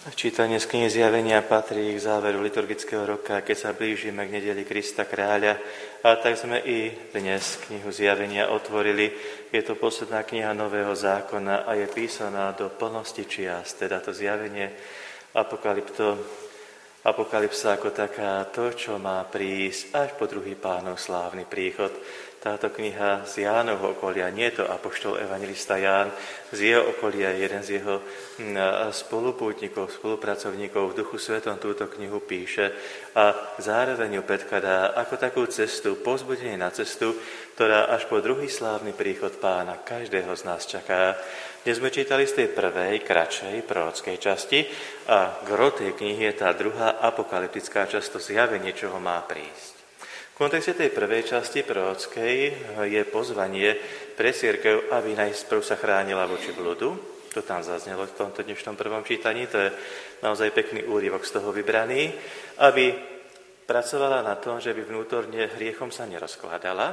Čítanie z knihy Zjavenia patrí k záveru liturgického roka, keď sa blížime k nedeli Krista Kráľa. A tak sme i dnes knihu Zjavenia otvorili. Je to posledná kniha Nového zákona a je písaná do plnosti čias, teda to zjavenie apokalypsa ako taká to, čo má prísť až po druhý Pánov slávny príchod. Táto kniha z Jánovho okolia, nie je to apoštol evanjelista Ján, z jeho okolia jeden z jeho spolupútnikov, spolupracovníkov v Duchu Svetom túto knihu píše a zároveň ju predkladá ako takú cestu, povzbudenie na cestu, ktorá až po druhý slávny príchod Pána každého z nás čaká. Dnes sme čítali z tej prvej, kratšej, prorockej časti a gro tej knihy je tá druhá apokalyptická časť, to zjavenie, čoho má prísť. V kontexte tej prvej časti prorockej je pozvanie pre cirkev, aby najprv sa chránila voči bludu. To tam zaznelo v tomto dnešnom prvom čítaní, to je naozaj pekný úryvok z toho vybraný, aby pracovala na tom, že by vnútorne hriechom sa nerozkladala.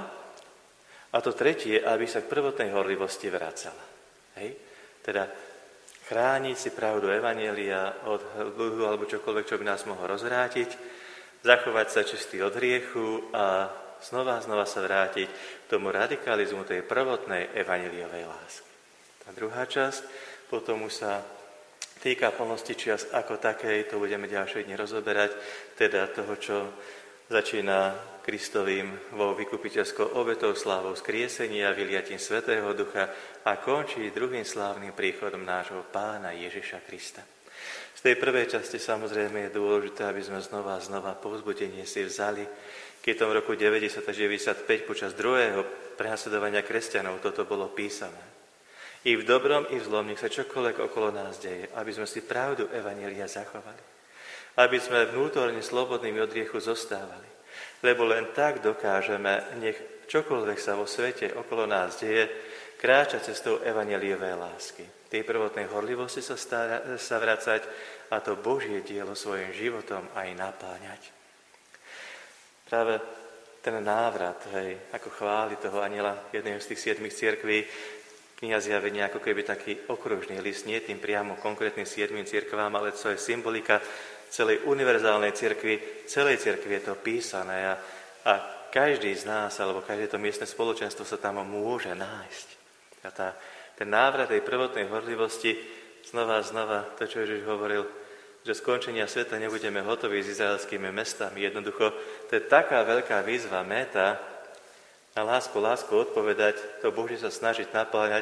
A to tretie, aby sa k prvotnej horlivosti vracala. Hej? Teda chrániť si pravdu evanjelia od dlhu alebo čokoľvek, čo by nás mohlo rozvrátiť, zachovať sa čistý od hriechu a znova sa vrátiť k tomu radikalizmu tej prvotnej evanjeliovej lásky. Tá druhá časť potom už sa týka plnosti čias ako takej, to budeme ďalšie dni rozoberať, teda toho, čo začína Kristovým vo vykupiteľskou obetou, slávou skriesenia, vyliatím Svätého Ducha a končí druhým slávnym príchodom nášho Pána Ježiša Krista. Z tej prvej časti samozrejme je dôležité, aby sme znova povzbudenie si vzali, keď v tom roku 90 až 95 počas druhého prenasledovania kresťanov toto bolo písané. I v dobrom, i v zlom, nech sa čokoľvek okolo nás deje, aby sme si pravdu evanjelia zachovali. Aby sme vnútorne slobodnými od hriechu zostávali. Lebo len tak dokážeme, nech čokoľvek sa vo svete okolo nás deje, kráčať cestou evanjeliovej lásky. Tej prvotnej horlivosti sa vracať a to Božie dielo svojim životom aj napáňať. Práve ten návrat, ako chváli toho anjela jedného z tých 7 cirkví, kniha Zjavenia ako keby taký okružný list, nie tým priamo konkrétnym 7 cirkvám, ale to je symbolika celej univerzálnej cirkvi, celej cirkvi je to písané a každý z nás, alebo každé to miestne spoločenstvo sa tam môže nájsť. A ten návrat tej prvotnej horlivosti, znova, to, čo Ježiš hovoril, že skončenia sveta nebudeme hotoví s izraelskými mestami. Jednoducho, to je taká veľká výzva, méta, na lásku odpovedať, to Boží sa snažiť napáľať,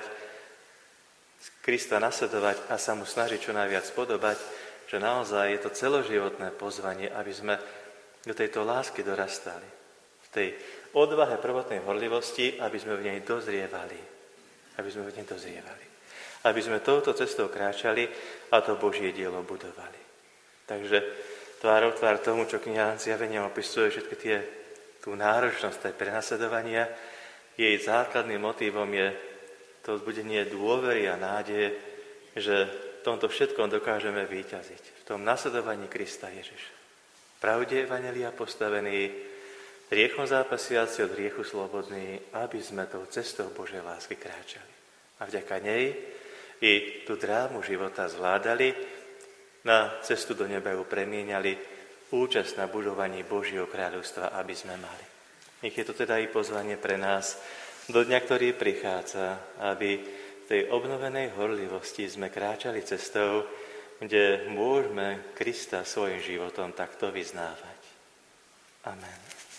Krista nasledovať a sa mu snažiť čo najviac podobať, že naozaj je to celoživotné pozvanie, aby sme do tejto lásky dorastali. V tej odvahe prvotnej horlivosti, aby sme v nej dozrievali. Aby sme touto cestou kráčali a to Božie dielo budovali. Takže tvárou tvár tomu, čo kniha Zjavenia opisuje, všetky tú náročnosť tej prenasledovania, jej základným motívom je to vzbudenie dôvery a nádeje, že v tomto všetkom dokážeme víťaziť. V tom nasledovaní Krista Ježiša. Pravde evanjelia postavený, hriechom zápasiaci, od hriechu slobodný, aby sme tou cestou Božej lásky kráčali. A vďaka nej i tú drámu života zvládali, na cestu do neba ju premieniali, účasť na budovaní Božieho kráľovstva, aby sme mali. Nech je to teda i pozvanie pre nás do dňa, ktorý prichádza, aby v tej obnovenej horlivosti sme kráčali cestou, kde môžeme Krista svojim životom takto vyznávať. Amen.